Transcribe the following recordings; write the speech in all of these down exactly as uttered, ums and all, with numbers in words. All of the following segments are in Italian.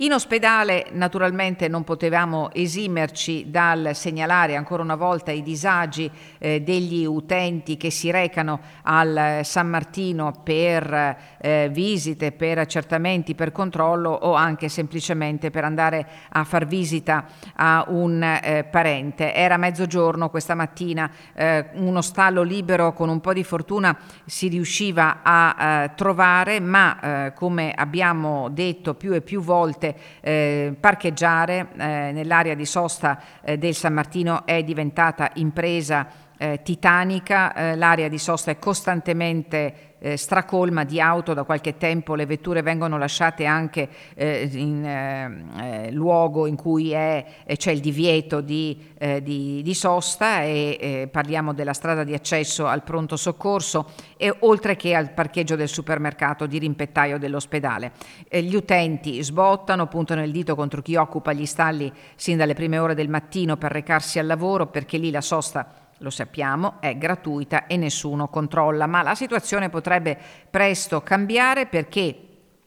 In ospedale naturalmente non potevamo esimerci dal segnalare ancora una volta i disagi eh, degli utenti che si recano al San Martino per eh, visite, per accertamenti, per controllo o anche semplicemente per andare a far visita a un eh, parente. Era mezzogiorno questa mattina, eh, uno stallo libero con un po' di fortuna si riusciva a eh, trovare, ma eh, come abbiamo detto più e più volte Eh, parcheggiare eh, nell'area di sosta eh, del San Martino è diventata impresa eh, titanica, eh, l'area di sosta è costantemente eh, stracolma di auto, da qualche tempo le vetture vengono lasciate anche eh, in eh, eh, luogo in cui è, eh, c'è il divieto di, eh, di, di sosta e eh, parliamo della strada di accesso al pronto soccorso e oltre che al parcheggio del supermercato di rimpettaio dell'ospedale. Eh, gli utenti sbottano, puntano il dito contro chi occupa gli stalli sin dalle prime ore del mattino per recarsi al lavoro, perché lì la sosta, lo sappiamo, è gratuita e nessuno controlla, ma la situazione potrebbe presto cambiare perché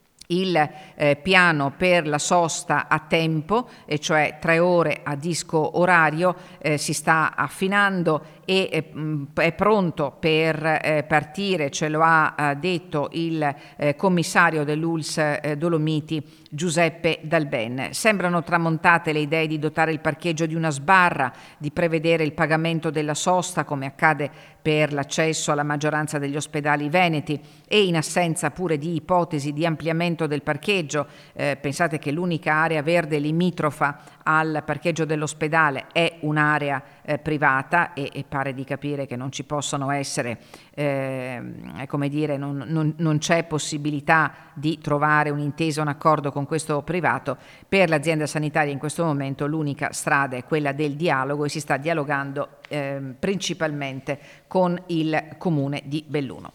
il eh, piano per la sosta a tempo, e cioè tre ore a disco orario, eh, si sta affinando e eh, mh, è pronto per eh, partire, ce lo ha eh, detto il eh, commissario dell'U L S eh, Dolomiti Giuseppe Dalben. Sembrano tramontate le idee di dotare il parcheggio di una sbarra, di prevedere il pagamento della sosta come accade per l'accesso alla maggioranza degli ospedali veneti e in assenza pure di ipotesi di ampliamento del parcheggio. Eh, pensate che l'unica area verde limitrofa al parcheggio dell'ospedale è un'area eh, privata e, e pare di capire che non ci possono essere, eh, come dire, non, non, non c'è possibilità di trovare un'intesa, un accordo con questo privato. Per l'azienda sanitaria in questo momento l'unica strada è quella del dialogo e si sta dialogando eh, principalmente con il comune di Belluno.